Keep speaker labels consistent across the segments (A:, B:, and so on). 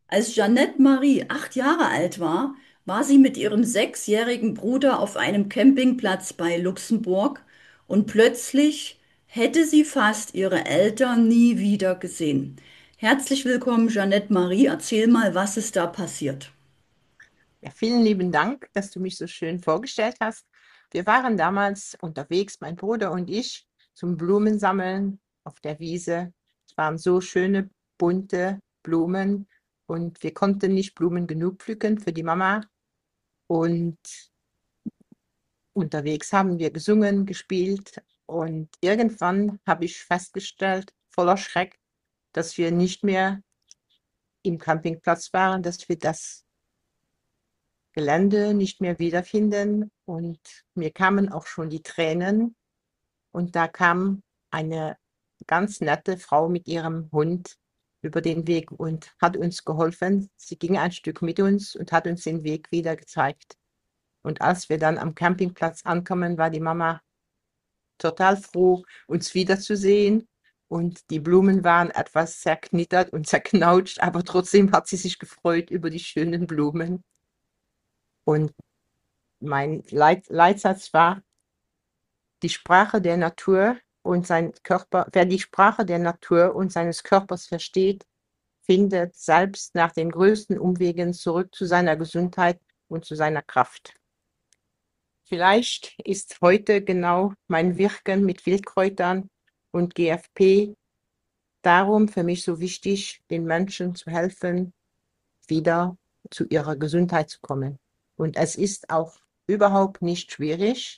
A: Als Jeanette Marie 8 Jahre alt war, war sie mit ihrem 6-jährigen Bruder auf einem Campingplatz bei Luxemburg und plötzlich hätte sie fast ihre Eltern nie wieder gesehen. Herzlich willkommen, Jeanette Marie. Erzähl mal, was ist da passiert?
B: Ja, vielen lieben Dank, dass du mich so schön vorgestellt hast. Wir waren damals unterwegs, mein Bruder und ich, zum Blumensammeln auf der Wiese. Es waren so schöne, bunte Blumen und wir konnten nicht Blumen genug pflücken für die Mama. Und unterwegs haben wir gesungen, gespielt und irgendwann habe ich festgestellt, voller Schreck, dass wir nicht mehr im Campingplatz waren, dass wir das Gelände nicht mehr wiederfinden und mir kamen auch schon die Tränen und da kam eine ganz nette Frau mit ihrem Hund über den Weg und hat uns geholfen. Sie ging ein Stück mit uns und hat uns den Weg wieder gezeigt. Und als wir dann am Campingplatz ankommen, war die Mama total froh, uns wiederzusehen. Und die Blumen waren etwas zerknittert und zerknautscht, aber trotzdem hat sie sich gefreut über die schönen Blumen. Und mein Leitsatz war, die Sprache der Natur und sein Körper, wer die Sprache der Natur und seines Körpers versteht, findet selbst nach den größten Umwegen zurück zu seiner Gesundheit und zu seiner Kraft. Vielleicht ist heute genau mein Wirken mit Wildkräutern und GFP darum für mich so wichtig, den Menschen zu helfen, wieder zu ihrer Gesundheit zu kommen. Und es ist auch überhaupt nicht schwierig.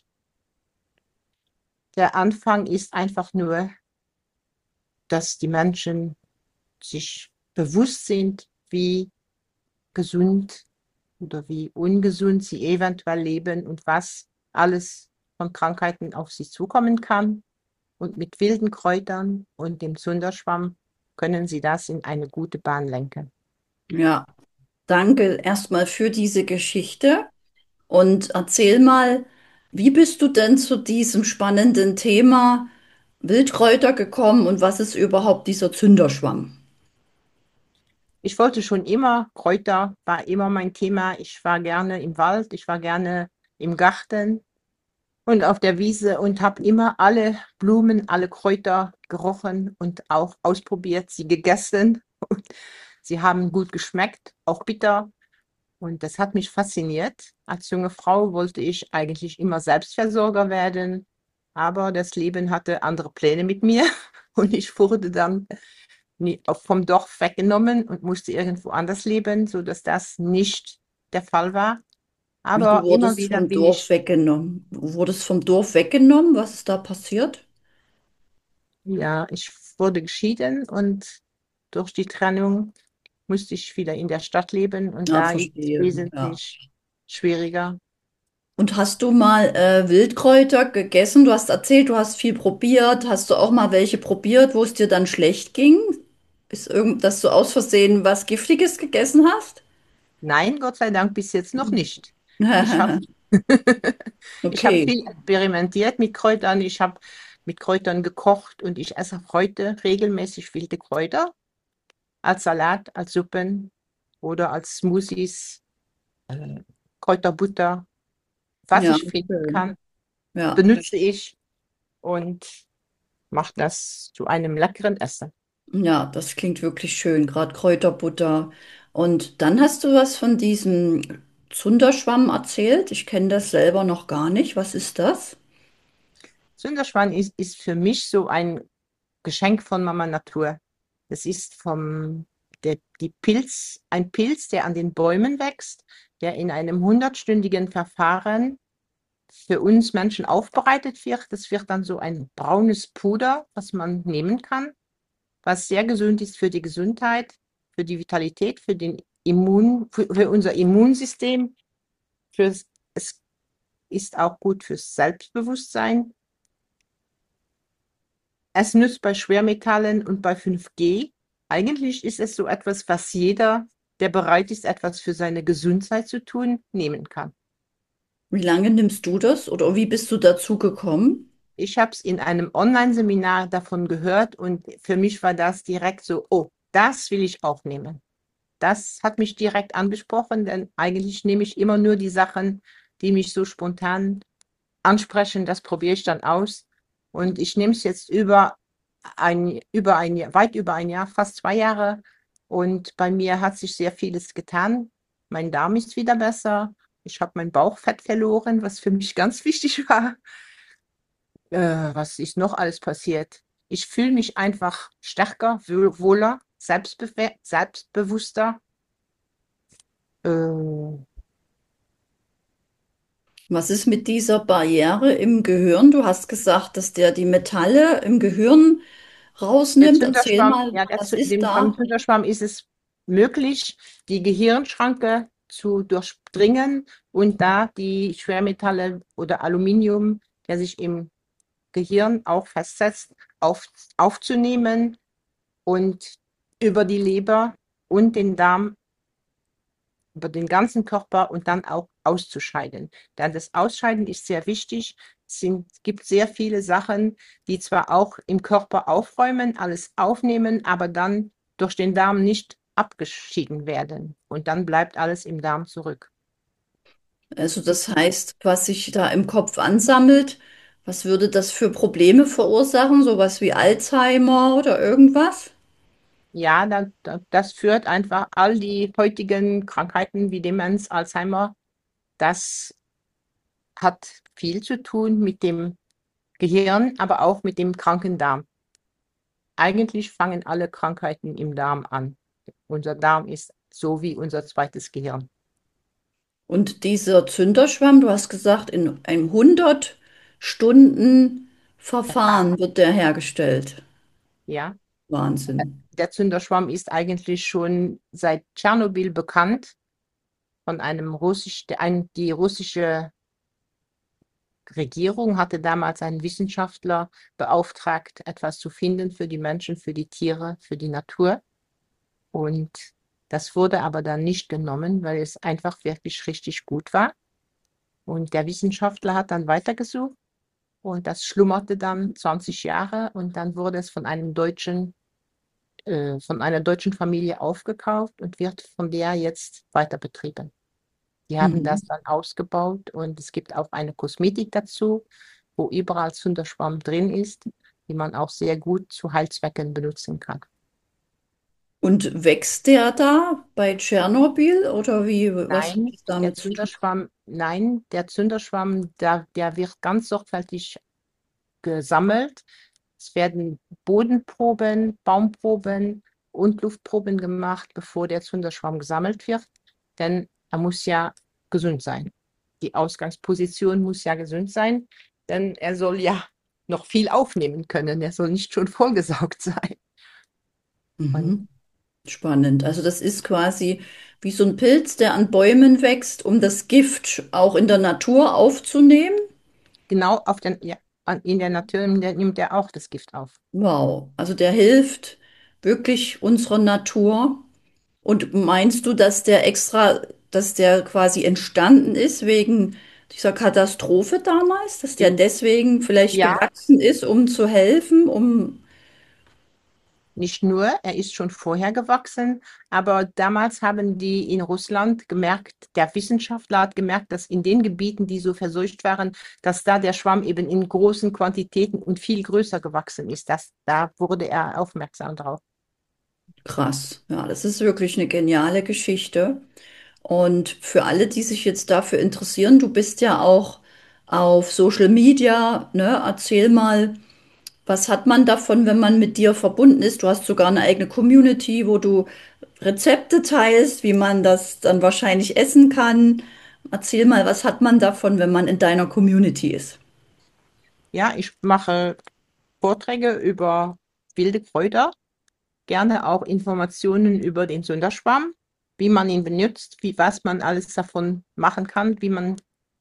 B: Der Anfang ist einfach nur, dass die Menschen sich bewusst sind, wie gesund oder wie ungesund sie eventuell leben und was alles von Krankheiten auf sie zukommen kann. Und mit wilden Kräutern und dem Zunderschwamm können sie das in eine gute Bahn lenken.
A: Ja, danke erstmal für diese Geschichte und erzähl mal, wie bist du denn zu diesem spannenden Thema Wildkräuter gekommen und was ist überhaupt dieser Zünderschwamm?
B: Ich wollte schon immer, Kräuter war immer mein Thema. Ich war gerne im Wald, ich war gerne im Garten und auf der Wiese und habe immer alle Blumen, alle Kräuter gerochen und auch ausprobiert, sie gegessen. Und sie haben gut geschmeckt, auch bitter. Und das hat mich fasziniert. Als junge Frau wollte ich eigentlich immer Selbstversorger werden, aber das Leben hatte andere Pläne mit mir und ich wurde dann vom Dorf weggenommen und musste irgendwo anders leben, sodass das nicht der Fall war.
A: Wie du
B: Aber immer
A: wurdest
B: wieder
A: vom
B: bin
A: Dorf
B: ich,
A: weggenommen. Du wurdest vom Dorf weggenommen? Was ist da passiert?
B: ja, ich wurde geschieden und durch die Trennung musste ich wieder in der Stadt leben und
A: Ja,
B: da ist es
A: verstehe. Ja.
B: wesentlich schwieriger.
A: Und hast du mal Wildkräuter gegessen? Du hast erzählt, du hast viel probiert. Hast du auch mal welche probiert, wo es dir dann schlecht ging? Ist irgend, dass du aus Versehen was Giftiges gegessen hast?
B: Nein, Gott sei Dank bis jetzt noch nicht. Ich habe ich hab
A: Okay,
B: viel experimentiert mit Kräutern. Ich habe mit Kräutern gekocht und ich esse heute regelmäßig wilde Kräuter als Salat, als Suppen oder als Smoothies, äh, Kräuterbutter. Was
A: ja,
B: ich finden
A: schön.
B: kann,
A: Ja,
B: benutze ich und mache das zu einem leckeren Essen.
A: ja, das klingt wirklich schön, gerade Kräuterbutter. Und dann hast du was von diesem Zunderschwamm erzählt. Ich kenne das selber noch gar nicht. Was ist das?
B: Sünderschwan ist für mich so ein Geschenk von Mama Natur. Das ist ein Pilz, der an den Bäumen wächst, der in einem 100-stündigen Verfahren für uns Menschen aufbereitet wird. Das wird dann so ein braunes Puder, was man nehmen kann, was sehr gesund ist für die Gesundheit, für die Vitalität, für unser Immunsystem. Es ist auch gut fürs Selbstbewusstsein. Es nützt bei Schwermetallen und bei 5G. Eigentlich ist es so etwas, was jeder, der bereit ist, etwas für seine Gesundheit zu tun, nehmen kann.
A: Wie lange nimmst du das oder wie bist du dazu gekommen?
B: Ich habe es in einem Online-Seminar davon gehört und für mich war das direkt so, oh, das will ich auch nehmen. das hat mich direkt angesprochen, denn eigentlich nehme ich immer nur die Sachen, die mich so spontan ansprechen. Das probiere ich dann aus. Und ich nehme es jetzt über ein Jahr, weit über ein Jahr, fast 2 Jahre. Und bei mir hat sich sehr vieles getan. Mein Darm ist wieder besser. Ich habe mein Bauchfett verloren, was für mich ganz wichtig war. Was ist noch alles passiert? Ich fühle mich einfach stärker, wohler, selbstbewusster. Äh,
A: Was ist mit dieser Barriere im Gehirn? Du hast gesagt, dass der die Metalle im Gehirn
B: Der
A: rausnimmt. Erzähl
B: Zünderschwamm,
A: mal,
B: ja,
A: was ist
B: beim
A: da?
B: Zünderschwamm ist es möglich, die Gehirnschranke zu durchdringen und da die Schwermetalle oder Aluminium, der sich im Gehirn auch festsetzt, aufzunehmen und über die Leber und den Darm, über den ganzen Körper und dann auch auszuscheiden. Denn das Ausscheiden ist sehr wichtig. Gibt sehr viele Sachen, die zwar auch im Körper aufräumen, alles aufnehmen, aber dann durch den Darm nicht abgeschieden werden. Und dann bleibt alles im Darm zurück.
A: Also das heißt, was sich da im Kopf ansammelt, was würde das für Probleme verursachen? Sowas wie Alzheimer oder irgendwas?
B: Ja, das führt einfach all die heutigen Krankheiten wie Demenz, Alzheimer, das hat viel zu tun mit dem Gehirn, aber auch mit dem kranken Darm. Eigentlich fangen alle Krankheiten im Darm an. Unser Darm ist so wie unser zweites Gehirn.
A: Und dieser Zünderschwamm, du hast gesagt, in einem 100 Stunden Verfahren
B: Verfahren.
A: wird der hergestellt.
B: Ja,
A: Wahnsinn.
B: der Zünderschwamm ist eigentlich schon seit Tschernobyl bekannt von einem die russische Regierung hatte damals einen Wissenschaftler beauftragt, etwas zu finden für die Menschen, für die Tiere, für die Natur. Und das wurde aber dann nicht genommen, weil es einfach wirklich richtig gut war. Und der Wissenschaftler hat dann weitergesucht und das schlummerte dann 20 Jahre und dann wurde es von einer deutschen Familie aufgekauft und wird von der jetzt weiter betrieben. Die haben das
A: Mhm.
B: dann ausgebaut und es gibt auch eine Kosmetik dazu, wo überall Zunderschwamm drin ist, die man auch sehr gut zu Heilzwecken benutzen kann.
A: Und wächst der da bei Tschernobyl oder wie, was hat
B: Nein,
A: es damit zu tun?
B: der Zünderschwamm, der wird ganz sorgfältig gesammelt. Es werden Bodenproben, Baumproben und Luftproben gemacht, bevor der Zunderschwamm gesammelt wird, denn er muss ja gesund sein. Die Ausgangsposition muss ja gesund sein, denn er soll ja noch viel aufnehmen können. Er soll nicht schon vollgesaugt sein. Und
A: Mhm. Spannend. Also das ist quasi wie so ein Pilz, der an Bäumen wächst, um das Gift auch in der Natur aufzunehmen.
B: genau ja, in der Natur nimmt er auch das Gift auf.
A: Wow. Also der hilft wirklich unserer Natur. Und meinst du, dass der extra, dass der quasi entstanden ist wegen dieser Katastrophe damals, dass der
B: In,
A: deswegen vielleicht
B: ja,
A: gewachsen ist, um zu helfen, um
B: Nicht nur, er ist schon vorher gewachsen, aber damals haben die in Russland gemerkt, der Wissenschaftler hat gemerkt, dass in den Gebieten, die so verseucht waren, dass da der Schwamm eben in großen Quantitäten und viel größer gewachsen ist. Da wurde er aufmerksam drauf.
A: krass. Ja, das ist wirklich eine geniale Geschichte. Und für alle, die sich jetzt dafür interessieren, du bist ja auch auf Social Media, ne? Erzähl mal, was hat man davon, wenn man mit dir verbunden ist? Du hast sogar eine eigene Community, wo du Rezepte teilst, wie man das dann wahrscheinlich essen kann. Erzähl mal, was hat man davon, wenn man in deiner Community ist?
B: Ja, ich mache Vorträge über wilde Kräuter, gerne auch Informationen über den Sünderschwamm, wie man ihn benutzt, was man alles davon machen kann, wie man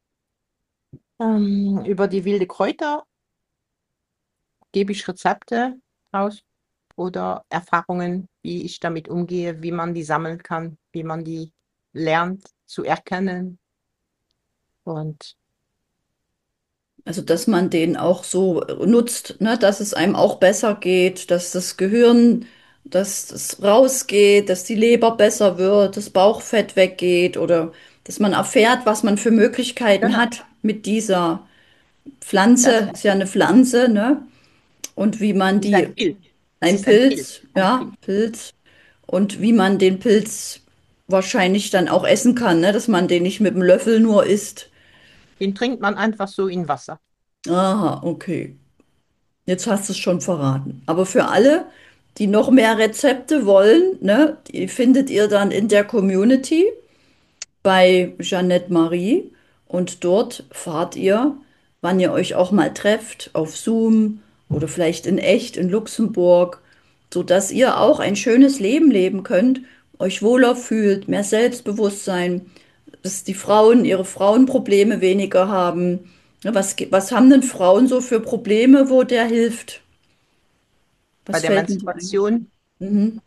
B: über die wilde Kräuter gebe ich Rezepte aus oder Erfahrungen, wie ich damit umgehe, wie man die sammeln kann, wie man die lernt zu erkennen. Und
A: Also, dass man den auch so nutzt, ne, dass es einem auch besser geht, dass das Gehirn dass es rausgeht, dass die Leber besser wird, das Bauchfett weggeht oder dass man erfährt, was man für Möglichkeiten
B: Genau,
A: hat mit dieser
B: das
A: Pflanze, ist ja eine Pflanze, ne? Und wie man
B: ist
A: die,
B: ein Pilz. Es
A: ein
B: ist ein Pilz.
A: Pilz,
B: Ein
A: ja,
B: Pilz.
A: Pilz, und wie man den Pilz wahrscheinlich dann auch essen kann, ne? Dass man den nicht mit dem Löffel nur isst.
B: Den trinkt man einfach so in Wasser.
A: Aha, okay. Jetzt hast du es schon verraten. Aber für alle, die noch mehr Rezepte wollen, ne, die findet ihr dann in der Community bei Jeanette Marie und dort fahrt ihr, wann ihr euch auch mal trefft, auf Zoom oder vielleicht in echt in Luxemburg, sodass ihr auch ein schönes Leben leben könnt, euch wohler fühlt, mehr Selbstbewusstsein, dass die Frauen ihre Frauenprobleme weniger haben. Ja, was haben denn Frauen so für Probleme, wo der hilft?
B: Bei
A: Was
B: der
A: fällt denn dir ein?
B: Menstruation,
A: Mhm.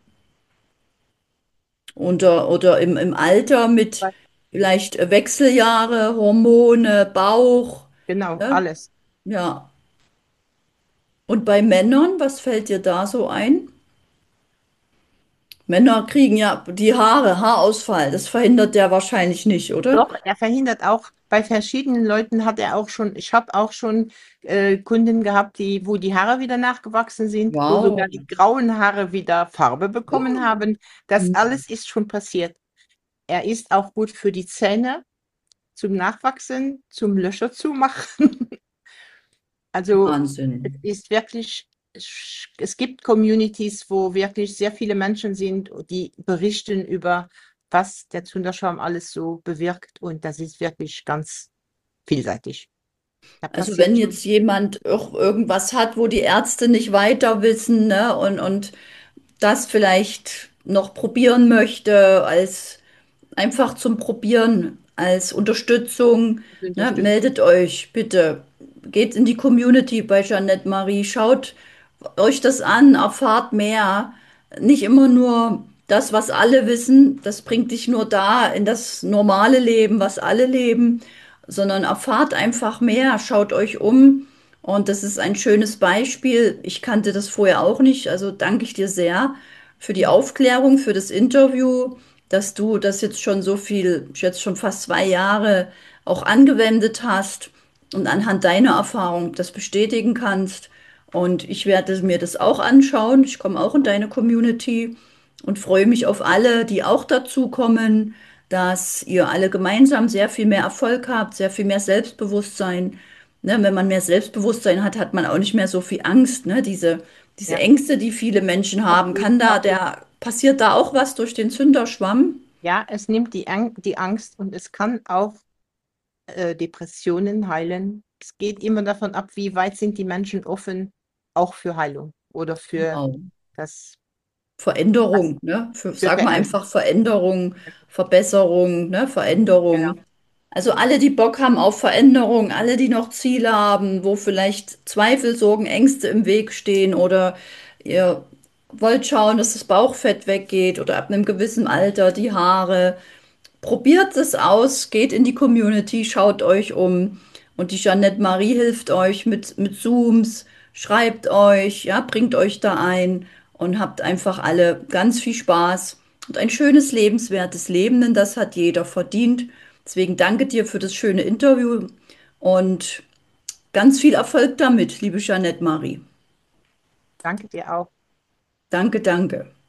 A: Oder im Alter mit
B: bei-
A: vielleicht Wechseljahre, Hormone, Bauch.
B: genau,
A: Ne?
B: alles.
A: Ja. Und bei Männern, was fällt dir da so ein? Männer kriegen ja die Haare, Haarausfall. Das verhindert der wahrscheinlich nicht, oder?
B: Doch, er verhindert auch, bei verschiedenen Leuten hat er auch schon, ich habe auch schon Kunden gehabt, wo die Haare wieder nachgewachsen sind, wo sogar
A: Wow.
B: die grauen Haare wieder Farbe bekommen haben. Das
A: Mhm.
B: alles ist schon passiert. Er ist auch gut für die Zähne, zum Nachwachsen, zum Löcher zu machen. Also es
A: Wahnsinn.
B: ist wirklich, es gibt Communities, wo wirklich sehr viele Menschen sind, die berichten über, was der Thunderschaum alles so bewirkt. Und das ist wirklich ganz vielseitig. Da
A: Also wenn
B: passiert
A: jetzt
B: schon.
A: jemand irgendwas hat, wo die Ärzte nicht weiter wissen, ne, und das vielleicht noch probieren möchte als einfach zum Probieren als Unterstützung. Ne?
B: Unterstützen.
A: Meldet euch bitte. Geht in die Community bei Jeanette Marie. Schaut euch das an, erfahrt mehr. Nicht immer nur das, was alle wissen, das bringt dich nur da in das normale Leben, was alle leben, sondern erfahrt einfach mehr. Schaut euch um. Und das ist ein schönes Beispiel. Ich kannte das vorher auch nicht, also danke ich dir sehr für die Aufklärung, für das Interview, dass du das jetzt schon so viel, jetzt schon fast 2 Jahre auch angewendet hast und anhand deiner Erfahrung das bestätigen kannst. Und ich werde mir das auch anschauen. Ich komme auch in deine Community und freue mich auf alle, die auch dazu kommen, dass ihr alle gemeinsam sehr viel mehr Erfolg habt, sehr viel mehr Selbstbewusstsein. Ne, wenn man mehr Selbstbewusstsein hat, hat man auch nicht mehr so viel Angst. Ne? Diese
B: Ja,
A: Ängste, die viele Menschen
B: auf
A: haben,
B: jeden Fall.
A: passiert da auch was durch den Zünderschwamm?
B: Ja, es nimmt die Angst und es kann auch Depressionen heilen. Es geht immer davon ab, wie weit sind die Menschen offen, auch für Heilung oder für
A: Genau.
B: das, das
A: Veränderung, ne?
B: für
A: Sag mal
B: Veränderung.
A: einfach Veränderung, Verbesserung, ne?
B: Genau.
A: Veränderung. Also alle, die Bock haben auf Veränderung, alle, die noch Ziele haben, wo vielleicht Zweifel, Sorgen, Ängste im Weg stehen oder ihr wollt schauen, dass das Bauchfett weggeht oder ab einem gewissen Alter die Haare. Probiert es aus, geht in die Community, schaut euch um. Und die Jeanette Marie hilft euch mit Zooms, schreibt euch, ja, bringt euch da ein und habt einfach alle ganz viel Spaß und ein schönes, lebenswertes Leben, denn das hat jeder verdient. Deswegen danke dir für das schöne Interview und ganz viel Erfolg damit, liebe Jeanette Marie.
B: Danke dir auch.
A: Danke, danke.